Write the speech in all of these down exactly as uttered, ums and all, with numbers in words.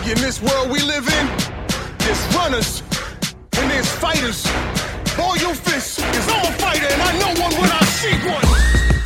In this world we live in, there's runners and there's fighters. All your fists is all fighter, and I know one when I see one.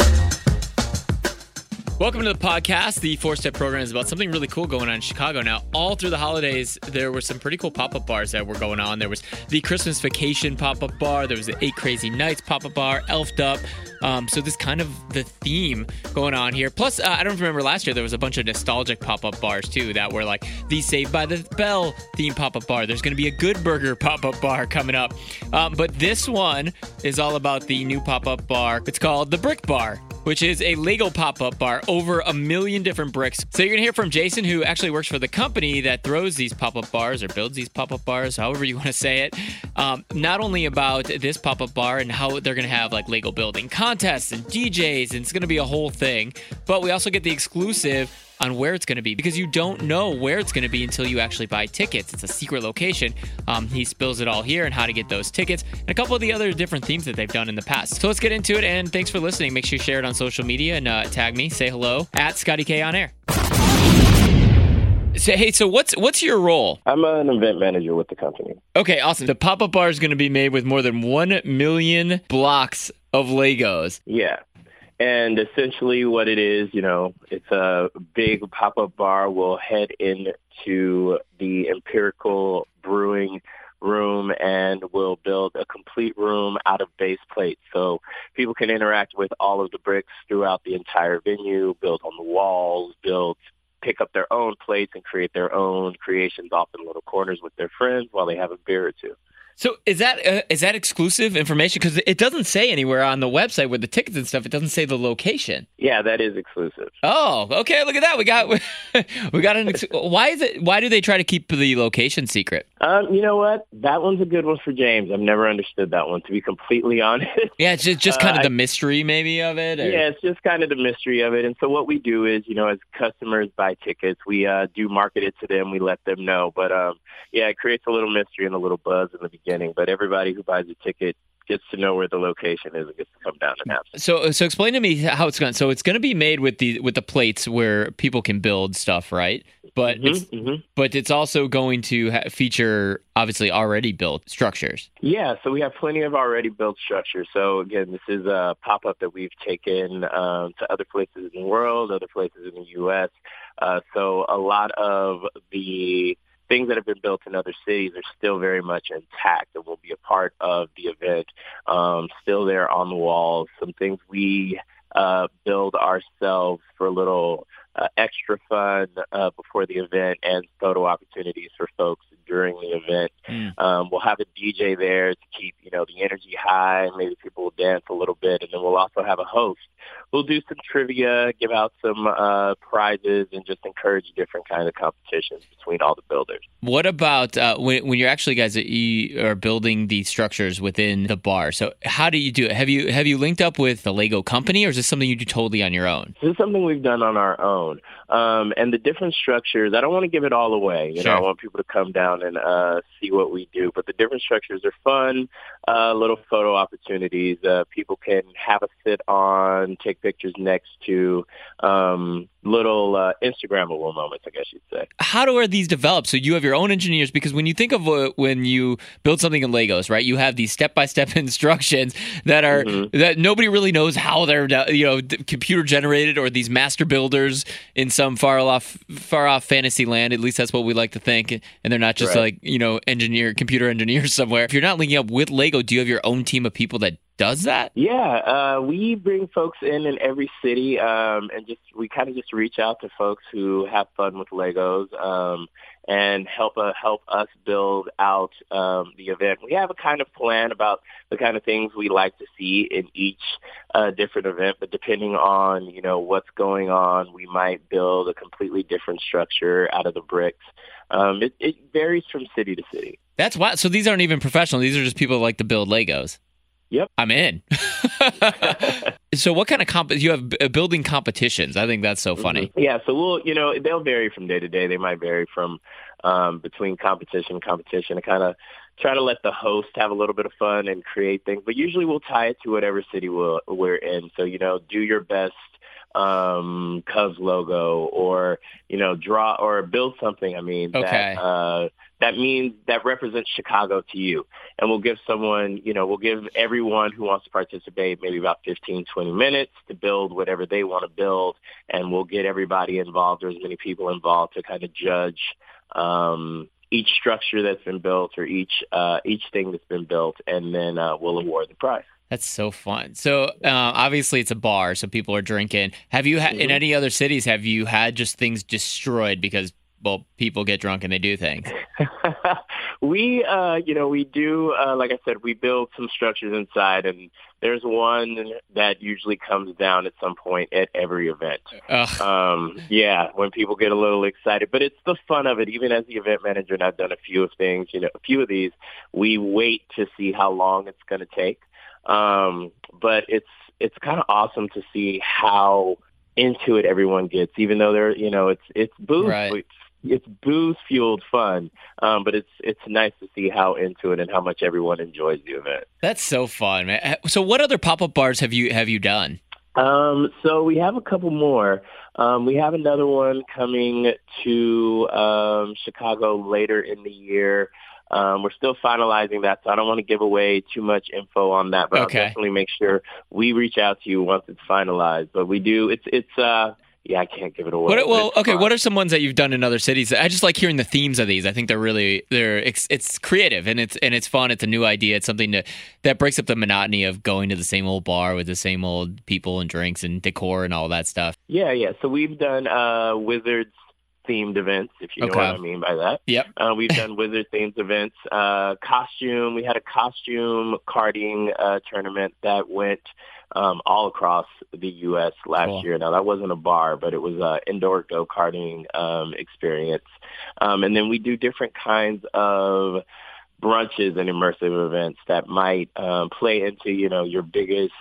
Welcome to the podcast. The four-step program is about something really cool going on in Chicago now. All through the holidays, there were some pretty cool pop-up bars that were going on. There was the Christmas Vacation pop-up bar. There was the Eight Crazy Nights pop-up bar, Elfed Up. Um, so this kind of the theme going on here. Plus, uh, I don't remember last year, there was a bunch of nostalgic pop-up bars, too, that were like the Saved by the Bell theme pop-up bar. There's going to be a Good Burger pop-up bar coming up. Um, but this one is all about the new pop-up bar. It's called the Brick Bar, which is a Lego pop-up bar, over a million different bricks. So you're going to hear from Jason, who actually works for the company that throws these pop-up bars or builds these pop-up bars, however you want to say it. Um, not only about this pop-up bar and how they're going to have like Lego building contests and D Js, and it's going to be a whole thing, but we also get the exclusive on where it's going to be, because you don't know where it's going to be until you actually buy tickets. It's a secret location. Um, he spills it all here and how to get those tickets and a couple of the other different themes that they've done in the past. So let's get into it, and thanks for listening. Make sure you share it on social media and uh, tag me. Say hello at Scotty K on air. So, hey, so what's what's your role? I'm an event manager with the company. Okay, awesome. The pop-up bar is going to be made with more than one million blocks of Legos. Yeah. And essentially what it is, you know, it's a big pop-up bar. We'll head into the Empirical Brewing room and we'll build a complete room out of base plates. So people can interact with all of the bricks throughout the entire venue, build on the walls, build, pick up their own plates and create their own creations off in little corners with their friends while they have a beer or two. So is that uh, is that exclusive information? Because it doesn't say anywhere on the website with the tickets and stuff. It doesn't say the location. Yeah, that is exclusive. Oh, okay. Look at that. We got we got an. Ex- why is it? Why do they try to keep the location secret? Um, you know what? That one's a good one for James. I've never understood that one, to be completely honest. Yeah, it's just, just kind of uh, the mystery maybe of it. Or? Yeah, it's just kind of the mystery of it. And so what we do is, you know, as customers buy tickets, we uh, do market it to them. We let them know. But um, yeah, it creates a little mystery and a little buzz in the beginning. But everybody who buys a ticket gets to know where the location is and gets to come down and have it. So, so explain to me how it's going. So it's going to be made with the with the plates where people can build stuff, right? But mm-hmm, it's mm-hmm. but it's also going to ha- feature obviously already built structures. Yeah, so we have plenty of already built structures. So again, this is a pop-up that we've taken um, to other places in the world, other places in the U S. Uh, so a lot of the things that have been built in other cities are still very much intact and will be a part of the event, um, still there on the walls. Some things we uh, build ourselves for a little uh, extra fun uh, before the event, and photo opportunities for folks during the event. Mm. Um, we'll have a D J there to keep, you know, the energy high. Maybe people will dance a little bit, and then we'll also have a host. We'll do some trivia, give out some uh, prizes, and just encourage different kinds of competitions between all the builders. What about uh, when, when you're actually guys you are building these structures within the bar? So how do you do it? Have you have you linked up with the Lego company, or is this something you do totally on your own? This is something we've done on our own. Um, and the different structures, I don't want to give it all away. You sure. know, I want people to come down and uh, see what we do. But the different structures are fun, uh, little photo opportunities. Uh, people can have a sit on, take pictures next to, um, little uh, Instagrammable moments, I guess you'd say. How do are these developed? So you have your own engineers, because when you think of uh, when you build something in Legos, right, you have these step-by-step instructions that are mm-hmm. that nobody really knows how they're, you know, computer generated, or these master builders in some far off far off fantasy land. At least that's what we like to think, and they're not just right. like, you know, engineer computer engineers somewhere. If you're not linking up with Lego, do you have your own team of people that does that? Yeah, uh, we bring folks in in every city, um, and just we kind of just reach out to folks who have fun with Legos um, and help uh, help us build out um, the event. We have a kind of plan about the kind of things we like to see in each uh, different event, but depending on, you know, what's going on, we might build a completely different structure out of the bricks. Um, it, it varies from city to city. That's wild. So these aren't even professional. These are just people who like to build Legos. Yep. I'm in. So what kind of comp? You have b- building competitions. I think that's so funny. Mm-hmm. Yeah. So we'll, you know, they'll vary from day to day. They might vary from um, between competition and competition to kind of try to let the host have a little bit of fun and create things. But usually we'll tie it to whatever city we'll, we're in. So, you know, do your best um, Cubs logo, or, you know, draw or build something, I mean, Okay. that uh, that means that represents Chicago to you. And we'll give someone, you know, we'll give everyone who wants to participate maybe about fifteen, twenty minutes to build whatever they want to build. And we'll get everybody involved, or as many people involved, to kind of judge um, each structure that's been built, or each uh, each thing that's been built, and then uh, we'll award the prize. That's so fun. So uh, obviously it's a bar, so people are drinking. Have you ha- Mm-hmm. in any other cities? Have you had just things destroyed because well people get drunk and they do things? we, uh, you know, we do. Uh, like I said, we build some structures inside, and there's one that usually comes down at some point at every event. Ugh. Um, yeah, when people get a little excited, but it's the fun of it. Even as the event manager, and I've done a few of things, you know, a few of these, we wait to see how long it's going to take. Um, but it's it's kind of awesome to see how into it everyone gets, even though they're, you know, it's it's booze, Right. it's, it's booze fueled fun. Um, but it's it's nice to see how into it and how much everyone enjoys the event. That's so fun, man. So what other pop-up bars have you have you done? Um, so we have a couple more. Um, we have another one coming to um, Chicago later in the year. Um, we're still finalizing that, so I don't want to give away too much info on that, but Okay. I'll definitely make sure we reach out to you once it's finalized. But we do, it's, it's, uh, yeah, I can't give it away. What, well, It's okay. fun. What are some ones that you've done in other cities? I just like hearing the themes of these. I think they're really they're it's, it's creative and it's and it's fun. It's a new idea. It's something to, that breaks up the monotony of going to the same old bar with the same old people and drinks and decor and all that stuff. Yeah, yeah. So we've done uh, Wizards themed events, if you know Okay. what I mean by that. Yep. Uh, we've done Wizard themed events. Uh, costume. We had a costume karting uh, tournament that went um, all across the U S last Cool. year. Now that wasn't a bar, but it was an indoor go karting um, experience. Um, and then we do different kinds of brunches and immersive events that might um, play into, you know, your biggest.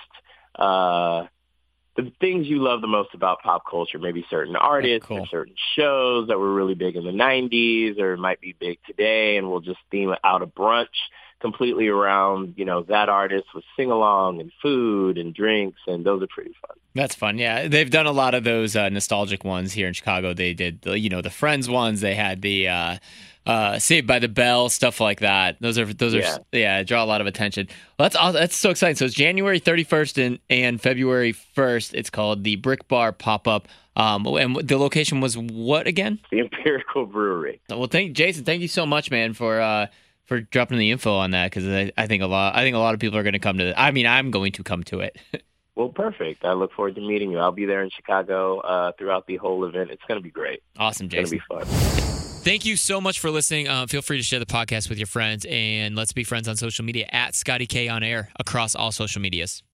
Uh, the things you love the most about pop culture, maybe certain artists cool. or certain shows that were really big in the nineties or might be big today, and we'll just theme out a brunch completely around, you know, that artist with sing-along and food and drinks, and those are pretty fun. That's fun. Yeah, they've done a lot of those uh, nostalgic ones here in Chicago. They did, the, you know, the Friends ones. They had the uh, uh, Saved by the Bell, stuff like that. Those are those are Yeah. yeah, draw a lot of attention. Well, that's aw- that's so exciting. So it's January thirty-first and and February first. It's called the Brick Bar Pop Up. Um, and the location was what again? The Empirical Brewery. Well, thank Jason. Thank you so much, man, for uh, for dropping the info on that because I, I think a lot I think a lot of people are going to come to. The, I mean, I'm going to come to it. Well, perfect. I look forward to meeting you. I'll be there in Chicago uh, throughout the whole event. It's going to be great. Awesome, It's Jason. going to be fun. Thank you so much for listening. Uh, feel free to share the podcast with your friends, and let's be friends on social media at Scotty K on air across all social medias.